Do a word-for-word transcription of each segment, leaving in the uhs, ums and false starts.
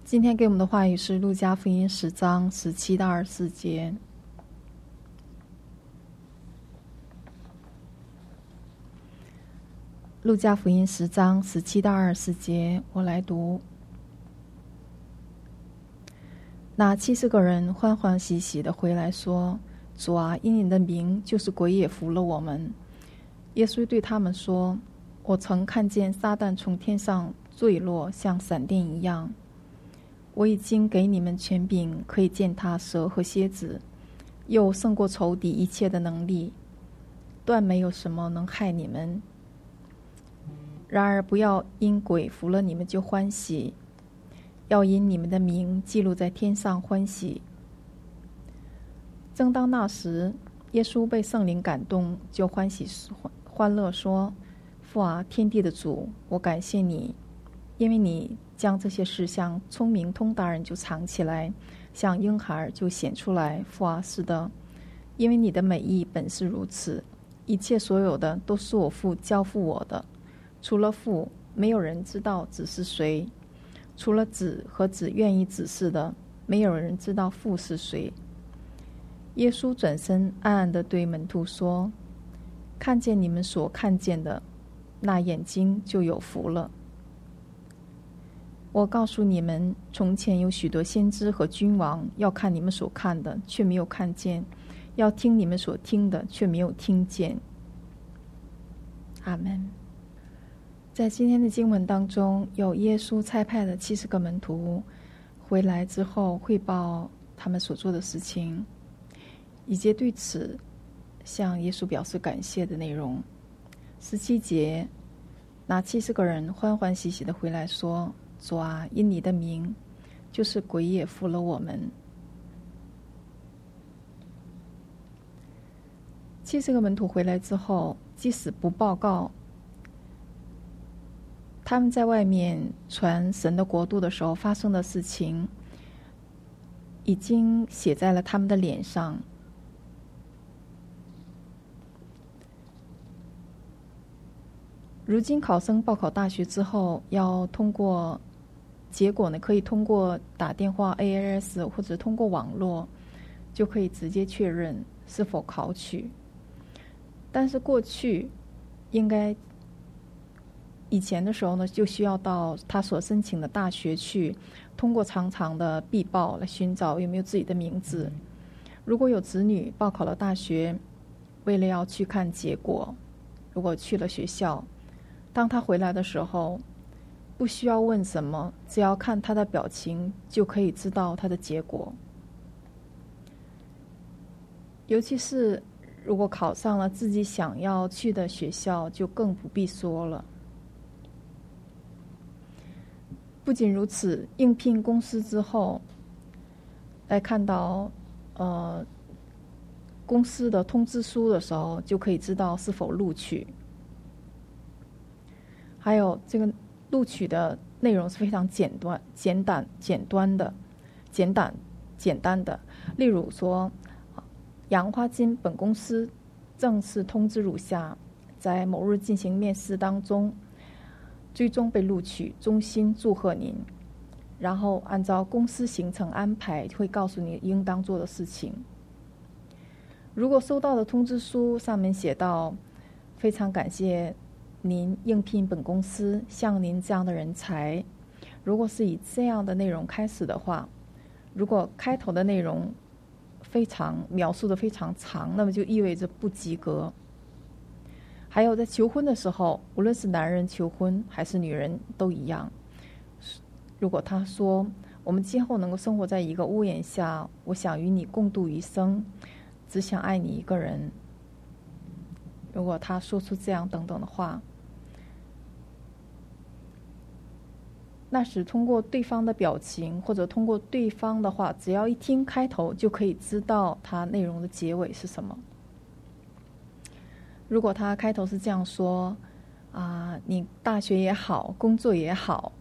今天给我们的话语是路加福音十章十七到二十四节。路加福音十章十七到二十四节，我来读。那七十个人欢欢喜喜地回来说：“主啊，因你的名，就是鬼也服了我们。”耶稣对他们说：“我曾看见撒旦从天上坠落，像闪电一样。我已经给你们权柄，可以践踏蛇和蝎子，又胜过仇敌一切的能力，断没有什么能害你们。然而不要因鬼服了你们就欢喜，要因你们的名记录在天上欢喜。”正当那时，耶稣被圣灵感动，就欢喜欢乐说：“父啊，天地的主，我感谢你，因为你将这些事向聪明通达人就藏起来，向婴孩就显出来。父啊，是的，因为你的美意本是如此。一切所有的都是我父交付我的，除了父，没有人知道子是谁；除了子和子愿意指示的，没有人知道父是谁。”耶稣转身暗暗地对门徒说：“看见你们所看见的，那眼睛就有福了。我告诉你们，从前有许多先知和君王要看你们所看的，却没有看见；要听你们所听的，却没有听见。”阿们。在今天的经文当中，有耶稣差派的七十个门徒回来之后汇报他们所做的事情，以及对此向耶稣表示感谢的内容。十七节，那七十个人欢欢喜喜的回来说：“主啊，因你的名，就是鬼也服了我们。”七十个门徒回来之后，即使不报告他们在外面传神的国度的时候发生的事情，已经写在了他们的脸上。如今考生报考大学之后，要通过结果呢，可以通过打电话 A L S 或者通过网络，就可以直接确认是否考取。但是过去应该以前的时候呢，就需要到他所申请的大学去，通过长长的必报来寻找有没有自己的名字。如果有子女报考了大学，为了要去看结果，如果去了学校，当他回来的时候，不需要问什么，只要看他的表情就可以知道他的结果。尤其是如果考上了自己想要去的学校，就更不必说了。不仅如此，应聘公司之后，来看到呃公司的通知书的时候，就可以知道是否录取。还有这个录取的内容是非常简短、简短、简单的、简短、简单的。例如说，洋花金本公司正式通知如下：在某日进行面试当中，最终被录取，衷心祝贺您。然后按照公司行程安排，会告诉你应当做的事情。如果收到的通知书上面写到：非常感谢您应聘本公司，像您这样的人才，如果是以这样的内容开始的话，如果开头的内容非常描述的非常长，那么就意味着不及格。还有在求婚的时候，无论是男人求婚还是女人都一样，如果他说我们今后能够生活在一个屋檐下，我想与你共度余生，只想爱你一个人，如果他说出这样等等的话，那是通过对方的表情或者通过对方的话，只要一听开头就可以知道他内容的结尾是什么。如果他开头是这样说啊，你大学也好，工作也好，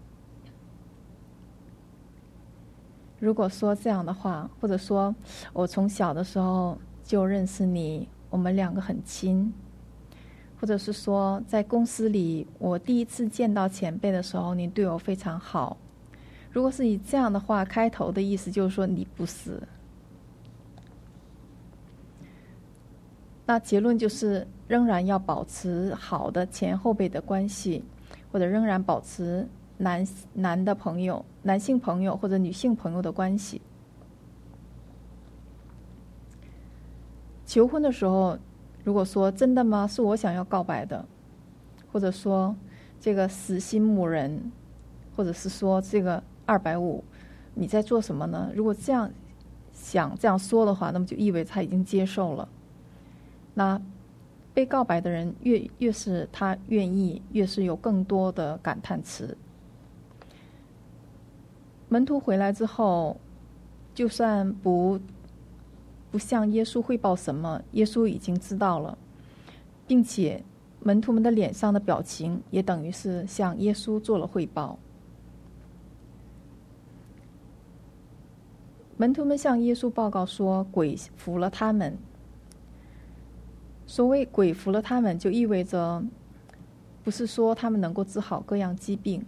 如果说这样的话，或者说我从小的时候就认识你，我们两个很亲，或者是说在公司里我第一次见到前辈的时候，你对我非常好， 如果是以这样的话开头的意思，就是说你不是。那结论就是仍然要保持好的前后辈的关系，或者仍然保持男男的朋友、男性朋友或者女性朋友的关系。求婚的时候，如果说真的吗？是我想要告白的，或者说这个死心母人，或者是说这个二百五，你在做什么呢？如果这样想这样说的话，那么就意味着他已经接受了。那被告白的人越越是他愿意，越是有更多的感叹词。门徒回来之后，就算不不向耶稣汇报什么，耶稣已经知道了，并且门徒们的脸上的表情也等于是向耶稣做了汇报。门徒们向耶稣报告说，鬼服了他们。所谓鬼服了他们，就意味着不是说他们能够治好各样疾病，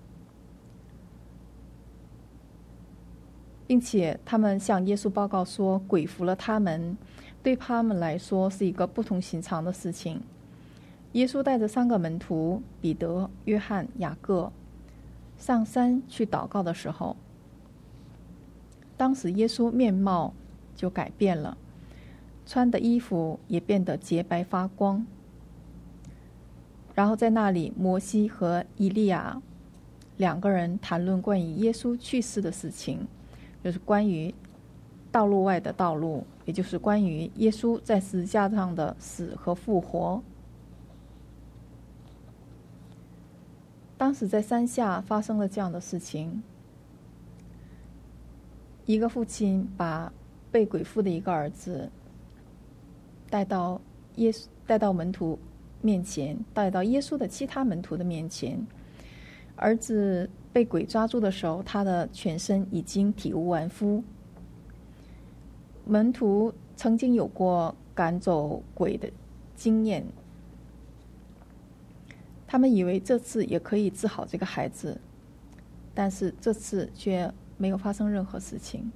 并且他们向耶稣报告说鬼服了他们，对他们来说是一个不同寻常的事情。耶稣带着三个门徒彼得、约翰、雅各上山去祷告的时候，当时耶稣面貌就改变了，穿的衣服也变得洁白发光。然后在那里，摩西和以利亚两个人谈论关于耶稣去世的事情，就是关于道路外的道路，也就是关于耶稣在十字架上的死和复活。当时在山下发生了这样的事情，一个父亲把被鬼附的一个儿子带到耶稣带到门徒面前，带到耶稣的其他门徒的面前。儿子被鬼抓住的时候，他的全身已经体无完肤。门徒曾经有过赶走鬼的经验，他们以为这次也可以治好这个孩子，但是这次却没有发生任何事情。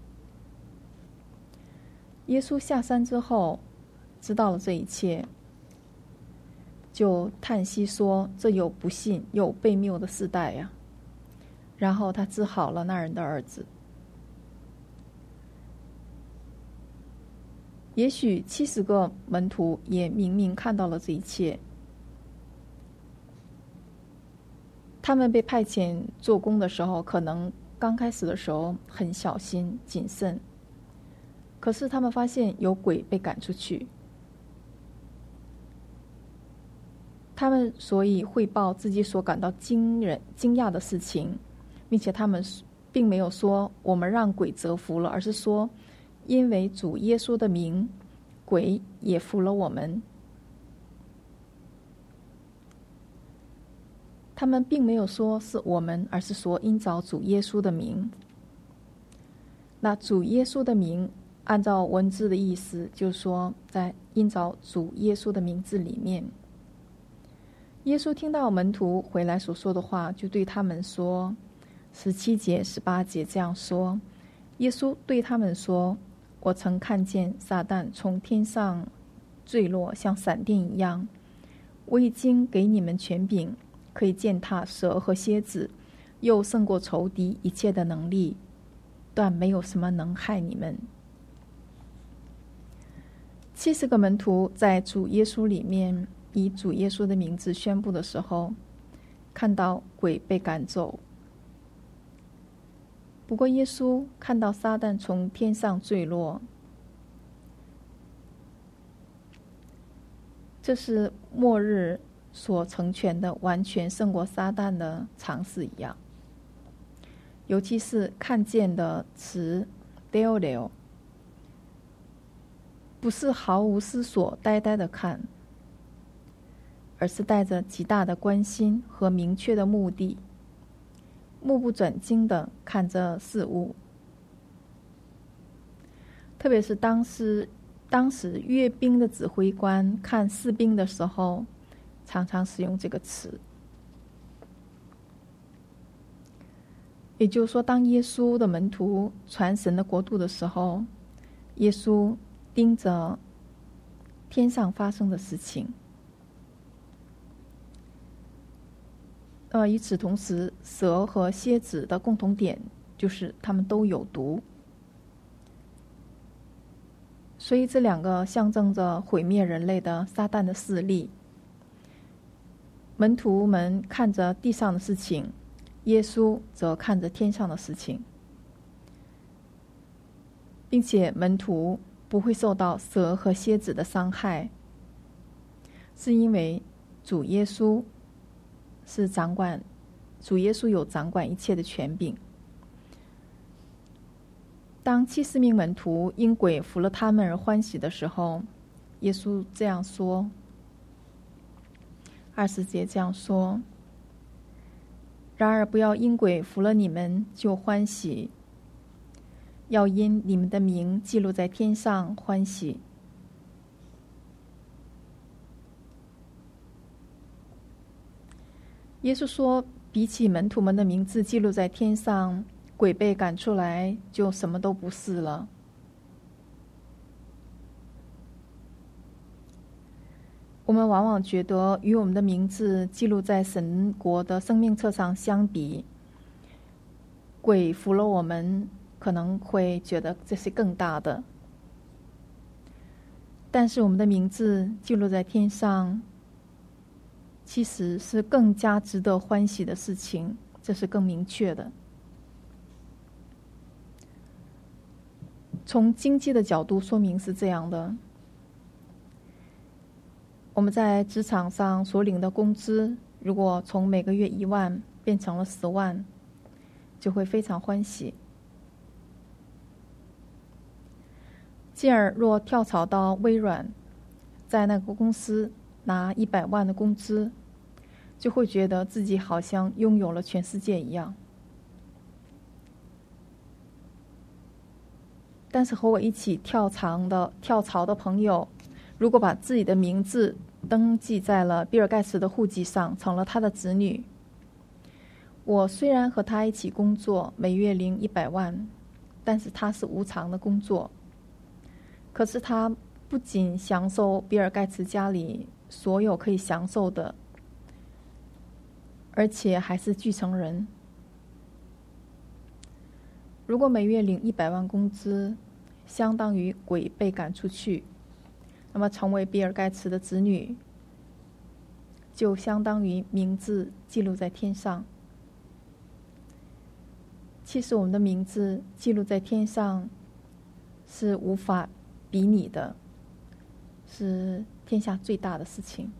耶稣下山之后知道了这一切，就叹息说，这有不信又悖谬的世代呀。然后他治好了那人的儿子。也许七十个门徒也明明看到了这一切，他们被派遣做工的时候，可能刚开始的时候很小心谨慎，可是他们发现有鬼被赶出去，他们所以汇报自己所感到惊人惊讶的事情，并且他们并没有说我们让鬼折服了，而是说因为主耶稣的名，鬼也服了我们。他们并没有说是我们，而是说因着主耶稣的名。那主耶稣的名按照文字的意思，就是说在因着主耶稣的名字里面。耶稣听到门徒回来所说的话，就对他们说，十七节、十八节这样说，耶稣对他们说，我曾看见撒旦从天上坠落，像闪电一样。我已经给你们权柄，可以践踏蛇和蝎子，又胜过仇敌一切的能力，但没有什么能害你们。七十个门徒在主耶稣里面以主耶稣的名字宣布的时候，看到鬼被赶走。不过耶稣看到撒旦从天上坠落，这是末日所成全的完全胜过撒旦的常识一样。尤其是看见的词 deoleo， 不是毫无思索呆呆的看，而是带着极大的关心和明确的目的，目不转睛地看着事物。特别是当时当时阅兵的指挥官看士兵的时候，常常使用这个词。 也就是说，当耶稣的门徒传神的国度的时候，耶稣盯着天上发生的事情。呃，与此同时，蛇和蝎子的共同点就是它们都有毒，所以这两个象征着毁灭人类的撒旦的势力。门徒们看着地上的事情，耶稣则看着天上的事情，并且门徒不会受到蛇和蝎子的伤害，是因为主耶稣是掌管，主耶稣有掌管一切的权柄。当七十名门徒因鬼服了他们而欢喜的时候，耶稣这样说，二十节这样说：然而不要因鬼服了你们就欢喜，要因你们的名记录在天上欢喜。耶稣说，比起门徒们的名字记录在天上，鬼被赶出来就什么都不是了。我们往往觉得与我们的名字记录在神国的生命册上相比，鬼服了我们可能会觉得这是更大的。但是我们的名字记录在天上，其实是更加值得欢喜的事情，这是更明确的。从经济的角度说明是这样的，我们在职场上所领的工资，如果从每个月一万变成了十万，就会非常欢喜。继而若跳槽到微软，在那个公司拿一百万的工资，就会觉得自己好像拥有了全世界一样。但是和我一起跳槽的跳槽的朋友，如果把自己的名字登记在了比尔盖茨的户籍上，成了他的子女，我虽然和他一起工作，每月领一百万，但是他是无偿的工作。可是他不仅享受比尔盖茨家里所有可以享受的，而且还是继承人。如果每月领一百万工资，相当于鬼被赶出去，那么成为比尔盖茨的子女，就相当于名字记录在天上。其实我们的名字记录在天上是无法比拟的，是天下最大的事情。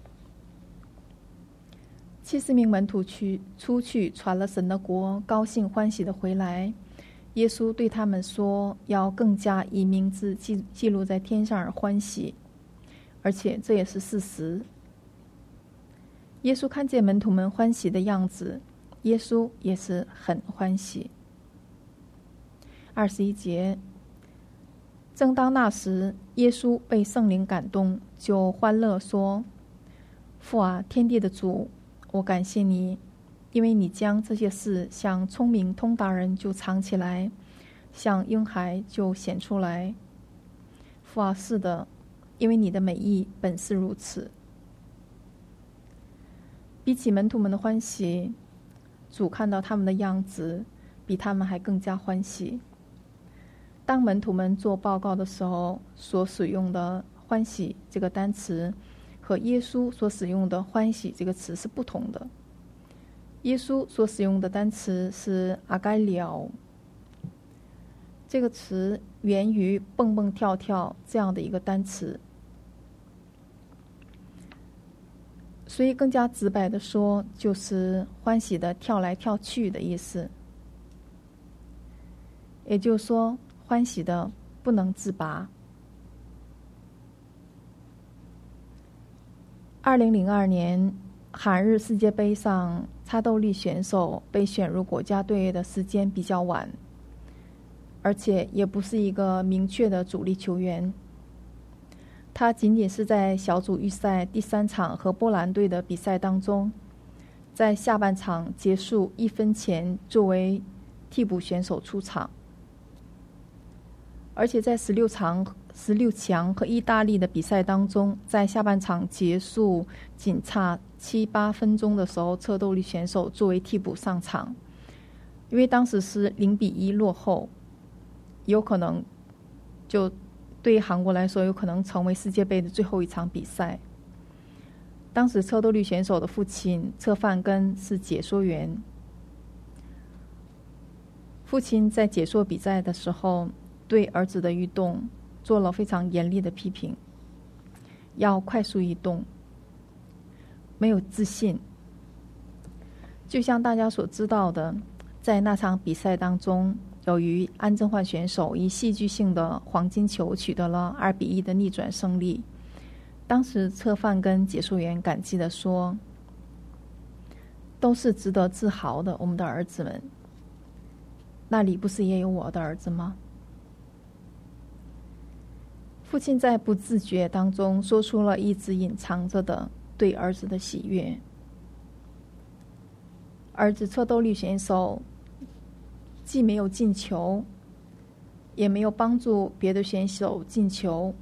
七十名门徒去出去传了神的国，高兴欢喜的回来。耶稣对他们说，要更加以名字记记录在天上而欢喜，而且这也是事实。耶稣看见门徒们欢喜的样子，耶稣也是很欢喜。二十一节，正当那时，耶稣被圣灵感动，就欢乐说：父啊，天地的主，我感谢你，因为你将这些事向聪明通达人就藏起来，向婴孩就显出来。父啊，是的，因为你的美意本是如此。比起门徒们的欢喜，主看到他们的样子，比他们还更加欢喜。当门徒们做报告的时候，所使用的欢喜这个单词和耶稣所使用的欢喜这个词是不同的。耶稣所使用的单词是阿该了，这个词源于蹦蹦跳跳这样的一个单词，所以更加直白的说，就是欢喜的跳来跳去的意思。也就是说，欢喜的不能自拔。二零零二年韩日世界杯上，插斗力选手被选入国家队的时间比较晚，而且也不是一个明确的主力球员。他仅仅是在小组预赛第三场和波兰队的比赛当中， 在下半场结束一分前作为替补选手出场，而且在十六场十六强和意大利的比赛当中，在下半场结束仅差七八分钟的时候，车斗笠选手作为替补上场，因为当时是零比一落后，有可能就对于韩国来说，有可能成为世界杯的最后一场比赛。当时车斗笠选手的父亲车范根是解说员，父亲在解说比赛的时候，对儿子的运动做了非常严厉的批评，要快速移动，没有自信。就像大家所知道的，在那场比赛当中，由于安正焕选手以戏剧性的黄金球取得了二比一的逆转胜利。当时车范跟解说员感激地说，都是值得自豪的，我们的儿子们，那里不是也有我的儿子吗？父亲在不自觉当中说出了一直隐藏着的对儿子的喜悦。儿子车斗笠选手既没有进球，也没有帮助别的选手进球，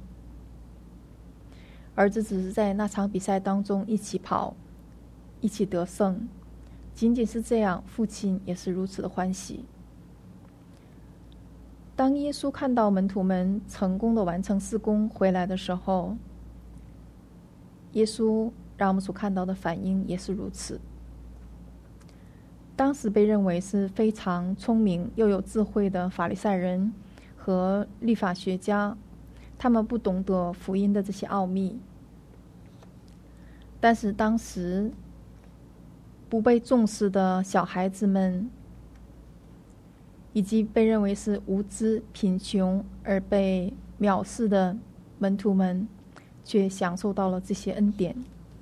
儿子只是在那场比赛当中一起跑，一起得胜，仅仅是这样，父亲也是如此的欢喜。当耶稣看到门徒们成功的完成事工回来的时候，耶稣让我们所看到的反应也是如此。当时被认为是非常聪明又有智慧的法利赛人和律法学家，他们不懂得福音的这些奥秘，但是当时不被重视的小孩子们，以及被认为是无知贫穷而被藐视的门徒们，却享受到了这些恩典。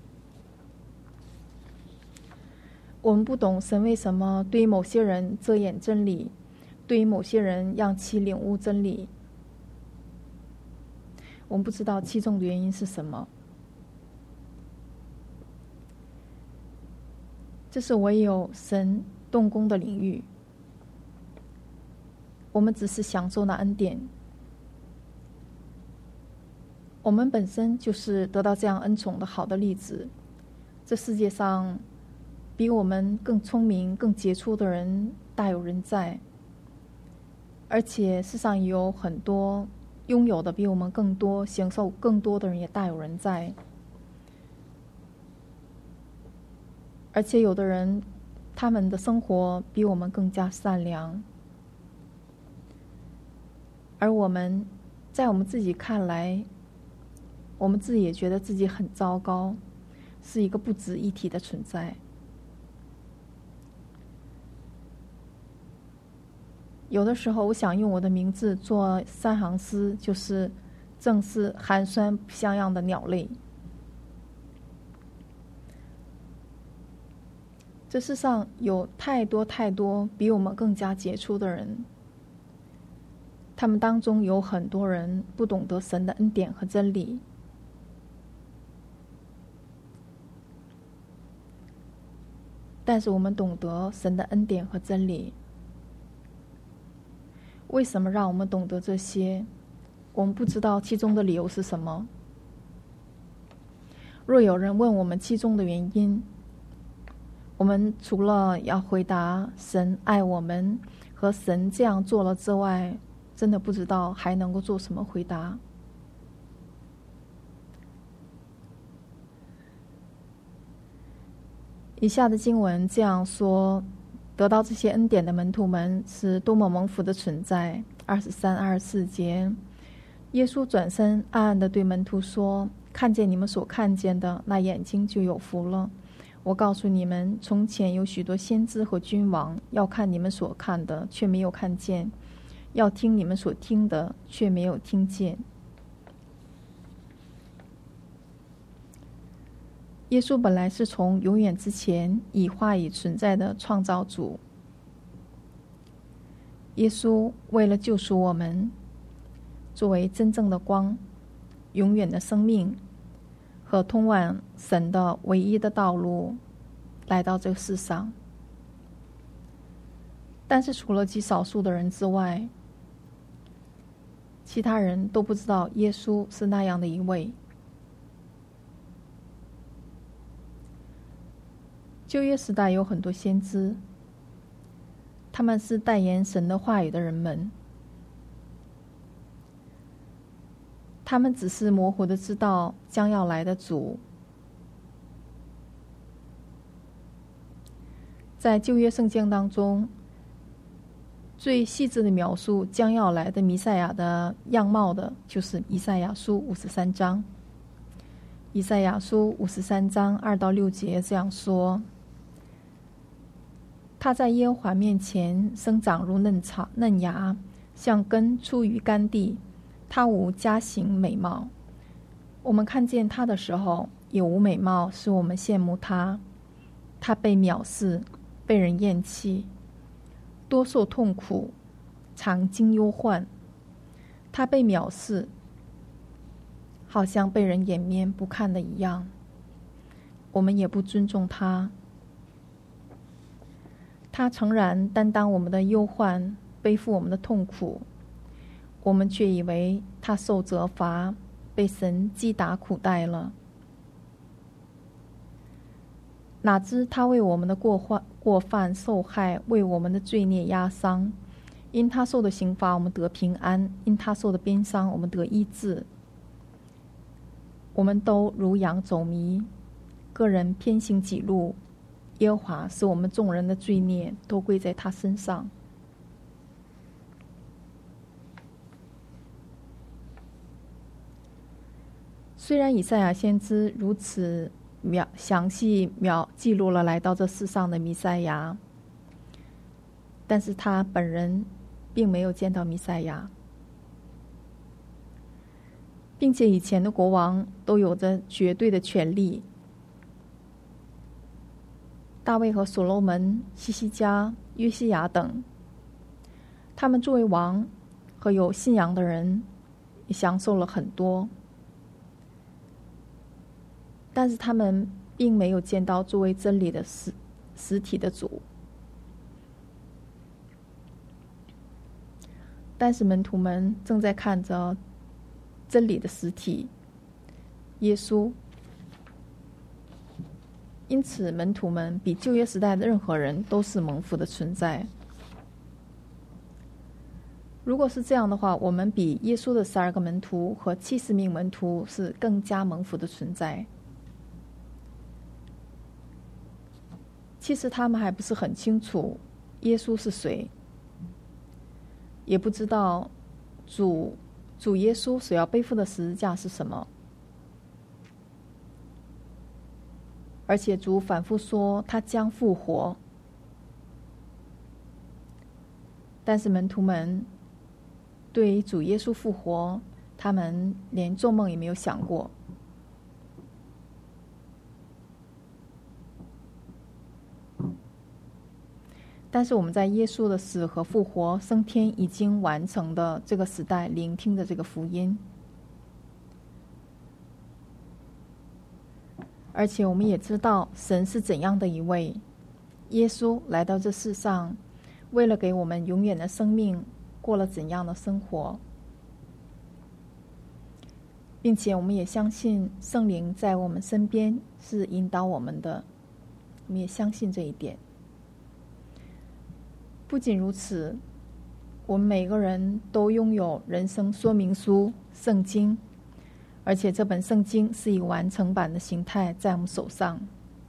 我们不懂神为什么对于某些人遮掩真理，对于某些人让其领悟真理，我们不知道其中的原因是什么。这是唯有神动工的领域，我们只是享受那恩典。我们本身就是得到这样恩宠的好的例子。这世界上比我们更聪明更杰出的人大有人在，而且世上有很多拥有的比我们更多享受更多的人也大有人在，而且有的人他们的生活比我们更加善良，而我们在我们自己看来，我们自己也觉得自己很糟糕，是一个不值一提的存在。有的时候我想用我的名字做三行诗，就是正是寒酸不像样的鸟类。这世上有太多太多比我们更加杰出的人，他们当中有很多人不懂得神的恩典和真理，但是我们懂得神的恩典和真理。为什么让我们懂得这些？我们不知道其中的理由是什么。若有人问我们其中的原因，我们除了要回答神爱我们和神这样做了之外，真的不知道还能够做什么回答。以下的经文这样说，得到这些恩典的门徒们是多么蒙福的存在。二十三、二十四节，耶稣转身暗暗地对门徒说：看见你们所看见的，那眼睛就有福了。我告诉你们，从前有许多先知和君王，要看你们所看的，却没有看见；要听你们所听的，却没有听见。耶稣本来是从永远之前以话语存在的创造主。耶稣为了救赎我们，作为真正的光、永远的生命和通往神的唯一的道路， 来到这个世上。但是除了极少数的人之外，其他人都不知道耶稣是那样的一位。旧约时代有很多先知，他们是代言神的话语的人们，他们只是模糊的知道将要来的主。在旧约圣经当中，最细致的描述将要来的弥赛亚的样貌的，就是以赛亚书五十三章。以赛亚书五十三章二到六节这样说：他在耶和华面前生长如嫩草嫩芽，像根出于干地，他无佳形美貌。我们看见他的时候，也无美貌，使我们羡慕他。他被藐视，被人厌弃，多受痛苦，常经忧患。他被藐视，好像被人掩面不看的一样，我们也不尊重他。他诚然担当我们的忧患，背负我们的痛苦，我们却以为他受责罚，被神击打苦待了。哪知他为我们的过患过犯受害，为我们的罪孽压伤。因他受的刑罚，我们得平安；因他受的鞭伤，我们得医治。我们都如羊走迷，个人偏行己路。耶和华使我们众人的罪孽都归在他身上。虽然以赛亚先知如此描详细描记录了来到这世上的弥赛亚，但是他本人并没有见到弥赛亚，并且以前的国王都有着绝对的权利。大卫和所罗门、希西家、约西亚等，他们作为王和有信仰的人，也享受了很多，但是他们并没有见到作为真理的实实体的主。但是门徒们正在看着真理的实体耶稣，因此门徒们比旧约时代的任何人都是蒙福的存在。如果是这样的话，我们比耶稣的十二个门徒和七十名门徒是更加蒙福的存在。其实他们还不是很清楚耶稣是谁，也不知道主主耶稣所要背负的十字架是什么。而且主反复说他将复活，但是门徒们对于主耶稣复活，他们连做梦也没有想过。但是我们在耶稣的死和复活、升天已经完成的这个时代，聆听的这个福音，而且我们也知道神是怎样的一位。耶稣来到这世上，为了给我们永远的生命，过了怎样的生活，并且我们也相信圣灵在我们身边是引导我们的，我们也相信这一点。不仅如此，我们每个人都拥有人生说明书圣经，而且这本圣经是以完成版的形态在我们手上。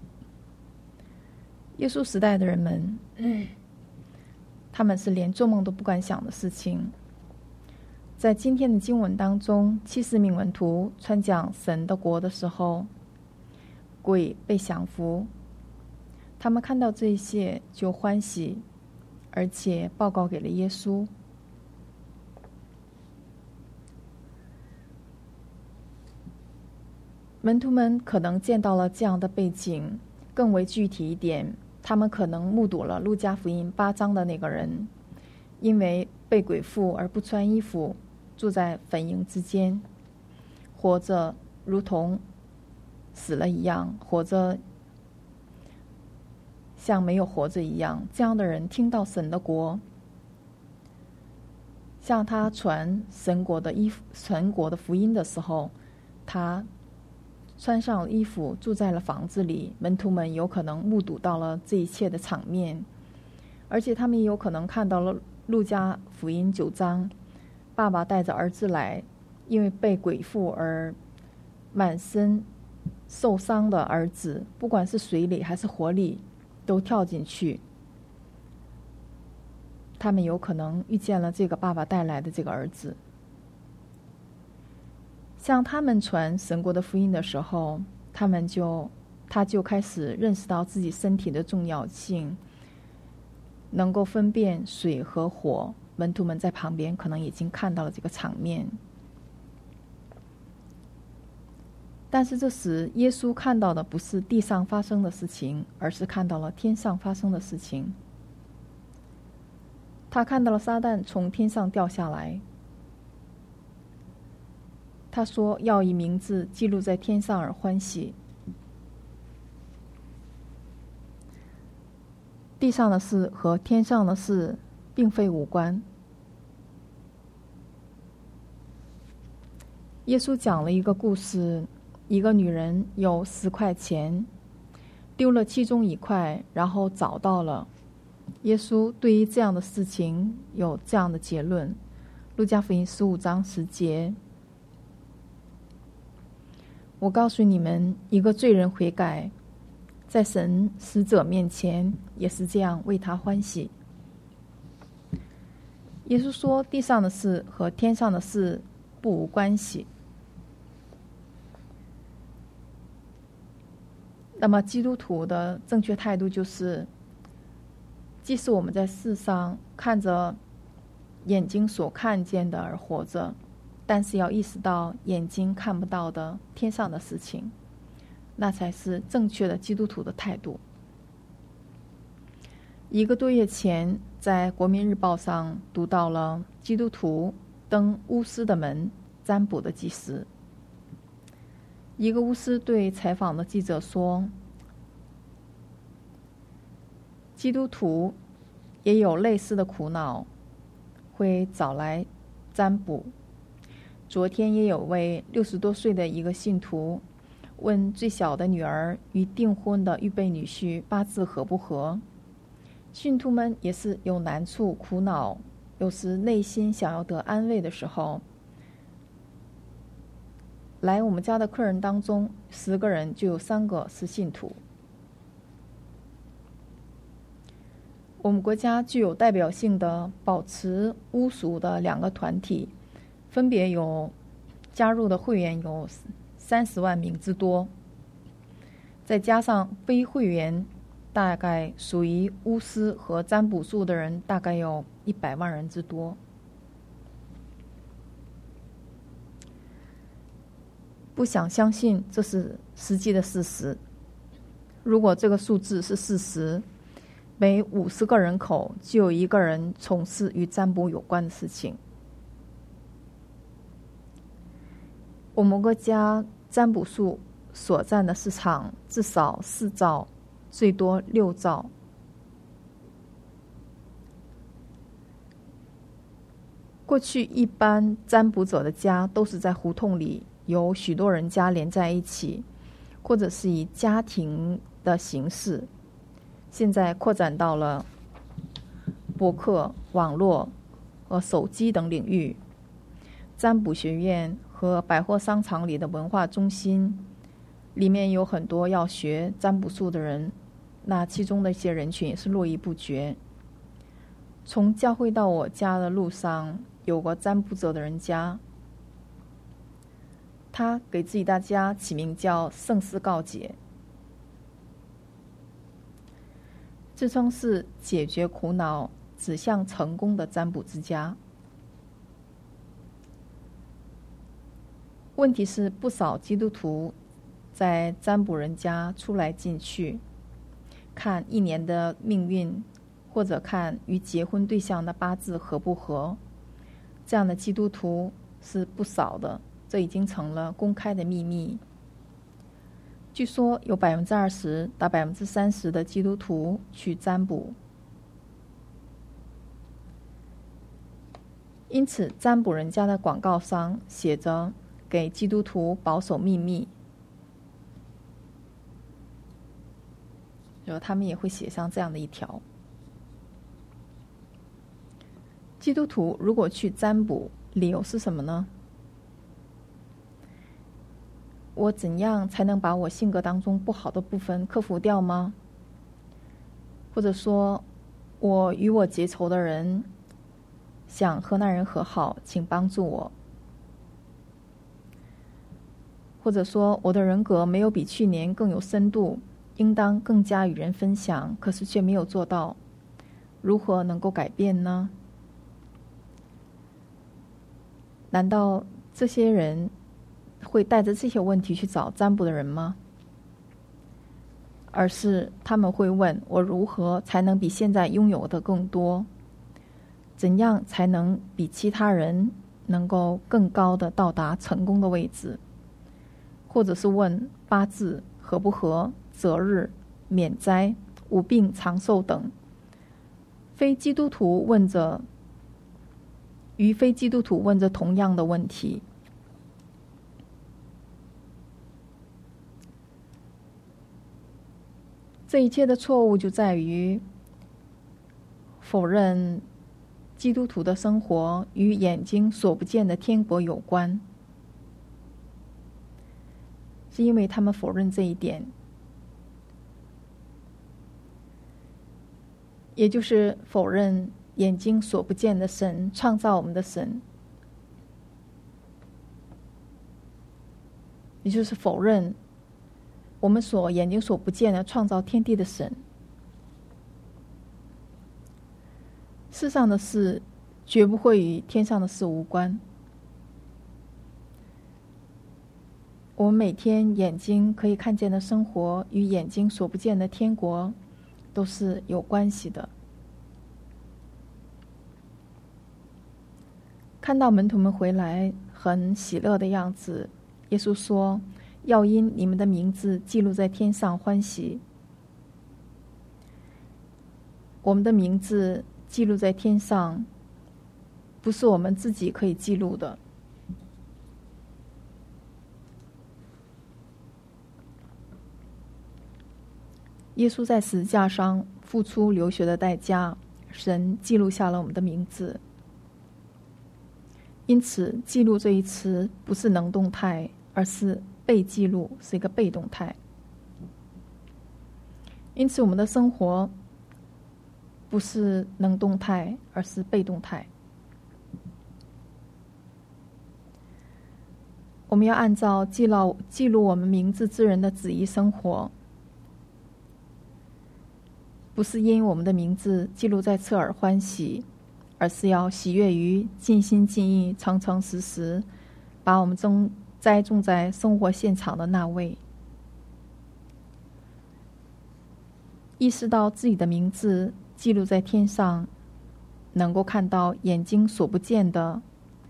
耶稣时代的人们、嗯、他们是连做梦都不敢想的事情。在今天的经文当中，七十名门徒传讲神的国的时候，鬼被降服，他们看到这一切就欢喜，而且报告给了耶稣。门徒们可能见到了这样的背景，更为具体一点，他们可能目睹了路加福音八章的那个人，因为被鬼附而不穿衣服，住在坟茔之间，活着如同死了一样，活着像没有活着一样。这样的人听到神的国，向他传神国的衣服、神国的福音的时候，他穿上了衣服，住在了房子里。门徒们有可能目睹到了这一切的场面，而且他们也有可能看到了路加福音九章，爸爸带着儿子来，因为被鬼附而满身受伤的儿子，不管是水里还是火里，都跳进去。他们有可能遇见了这个爸爸带来的这个儿子。向他们传神国的福音的时候，他们就他就开始认识到自己身体的重要性，能够分辨水和火。门徒们在旁边可能已经看到了这个场面，但是这时耶稣看到的不是地上发生的事情，而是看到了天上发生的事情。他看到了撒旦从天上掉下来，他说要以名字记录在天上而欢喜。地上的事和天上的事并非无关。耶稣讲了一个故事，一个女人有十块钱，丢了其中一块，然后找到了。耶稣对于这样的事情有这样的结论：路加福音十五章十节，我告诉你们，一个罪人悔改，在神使者面前也是这样为他欢喜。耶稣说地上的事和天上的事不无关系。那么基督徒的正确态度就是，即使我们在世上看着眼睛所看见的而活着，但是要意识到眼睛看不到的天上的事情，那才是正确的基督徒的态度。一个多月前，在国民日报上读到了基督徒登巫师的门占卜的纪实。一个巫师对采访的记者说，基督徒也有类似的苦恼，会找来占卜。昨天也有位六十多岁的一个信徒问最小的女儿与订婚的预备女婿八字合不合。信徒们也是有难处苦恼，有时内心想要得安慰的时候，来我们家的客人当中，十个人就有三个是信徒。我们国家具有代表性的保持巫俗的两个团体，分别有加入的会员有三十万名之多，再加上非会员，大概属于巫师和占卜术的人大概有一百万人之多。不想相信这是实际的事实。如果这个数字是事实，每五十个人口就有一个人从事与占卜有关的事情。我们国家占卜术所占的市场至少四兆，最多六兆。过去一般占卜者的家都是在胡同里，有许多人家连在一起，或者是以家庭的形式。现在扩展到了博客、网络和手机等领域。占卜学院和百货商场里的文化中心里面有很多要学占卜术的人，那其中的一些人群也是络绎不绝。从教会到我家的路上，有个占卜者的人家，他给自己大家起名叫圣思告解，自称是解决苦恼、指向成功的占卜之家。问题是，不少基督徒在占卜人家出来进去，看一年的命运，或者看与结婚对象的八字合不合。这样的基督徒是不少的，这已经成了公开的秘密。 据说有百分之二十到百分之三十的基督徒去占卜，因此占卜人家的广告上写着给基督徒保守秘密，就他们也会写上这样的一条。基督徒如果去占卜，理由是什么呢？我怎样才能把我性格当中不好的部分克服掉吗？或者说，我与我结仇的人想和那人和好，请帮助我。或者说，我的人格没有比去年更有深度，应当更加与人分享，可是却没有做到，如何能够改变呢？难道这些人会带着这些问题去找占卜的人吗？而是他们会问，我如何才能比现在拥有的更多？怎样才能比其他人能够更高的到达成功的位置？或者是问八字合不合、择日、免灾、无病长寿等。非基督徒问着与非基督徒问着同样的问题。这一切的错误就在于否认基督徒的生活与眼睛所不见的天国有关，是因为他们否认这一点，也就是否认眼睛所不见的神创造我们的神，也就是否认我们所眼睛所不见的创造天地的神。世上的事绝不会与天上的事无关。我们每天眼睛可以看见的生活与眼睛所不见的天国都是有关系的。看到门徒们回来很喜乐的样子，耶稣说，要因你们的名字记录在天上欢喜。我们的名字记录在天上，不是我们自己可以记录的。耶稣在十字架上付出流血的代价，神记录下了我们的名字。因此，记录这一词不是能动态，而是被记录，是一个被动态。因此，我们的生活不是能动态，而是被动态。我们要按照记录记录我们名字之人的旨意生活，不是因我们的名字记录在册而欢喜，而是要喜悦于尽心尽意、诚诚实实把我们种栽种在生活现场的那位。意识到自己的名字记录在天上，能够看到眼睛所不见的，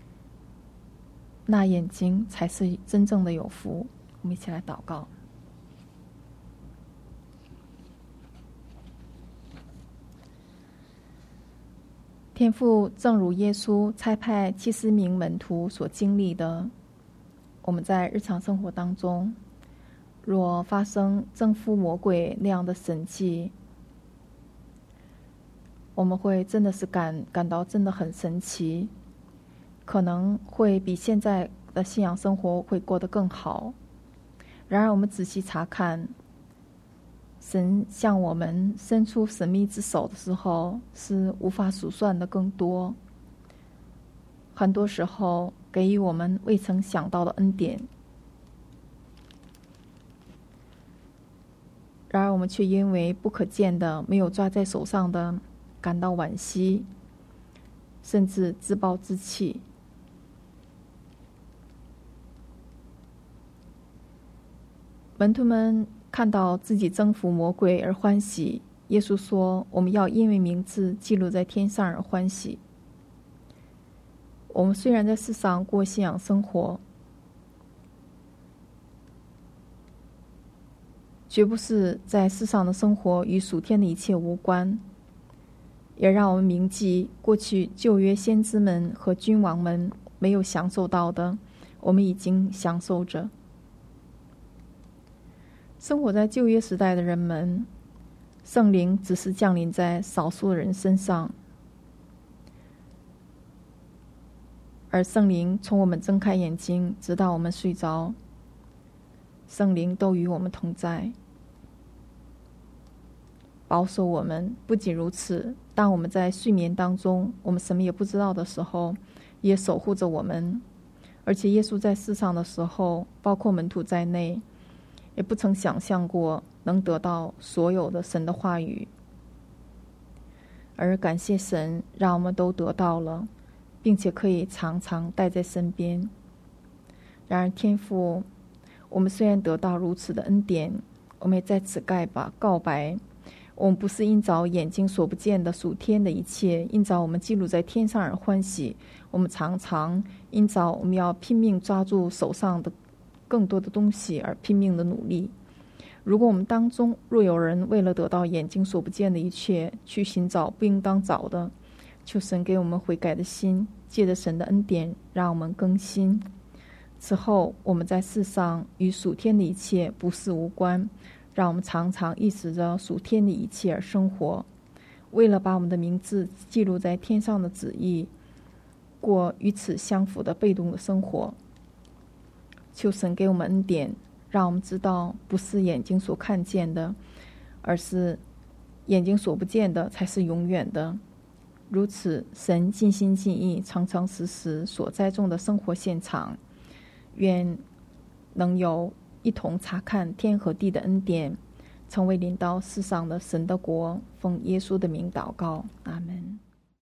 那眼睛才是真正的有福。我们一起来祷告。天父，正如耶稣差派七十名门徒所经历的，我们在日常生活当中，若发生征服魔鬼那样的神迹，我们会真的是感感到真的很神奇，可能会比现在的信仰生活会过得更好。然而我们仔细查看，神向我们伸出神秘之手的时候，是无法数算的更多。很多时候给予我们未曾想到的恩典，然而我们却因为不可见的没有抓在手上的感到惋惜，甚至自暴自弃。门徒们看到自己征服魔鬼而欢喜，耶稣说，我们要因为名字记录在天上而欢喜。我们虽然在世上过信仰生活， 绝不是在世上的生活与属天的一切无关，也让我们铭记过去旧约先知们和君王们没有享受到的，我们已经享受着。生活在旧约时代的人们，圣灵只是降临在少数人身上，而圣灵从我们睁开眼睛直到我们睡着，圣灵都与我们同在，保守我们。不仅如此，当我们在睡眠当中，我们什么也不知道的时候，也守护着我们。而且耶稣在世上的时候，包括门徒在内，也不曾想象过能得到所有的神的话语，而感谢神让我们都得到了，并且可以常常带在身边。然而天父，我们虽然得到如此的恩典，我们也在此告白告白我们不是因着眼睛所不见的属天的一切，因着我们记录在天上而欢喜，我们常常因着我们要拼命抓住手上的更多的东西而拼命的努力。如果我们当中若有人为了得到眼睛所不见的一切去寻找不应当找的，求神给我们悔改的心，借着神的恩典让我们更新。此后我们在世上与属天的一切不是无关，让我们常常意识着属天的一切而生活，为了把我们的名字记录在天上的旨意，过与此相符的被动的生活。求神给我们恩典，让我们知道不是眼睛所看见的，而是眼睛所不见的才是永远的。如此，神尽心尽意常常实实所栽种的生活现场，愿能有一同查看天和地的恩典，成为临到世上的神的国。奉耶稣的名祷告，阿们。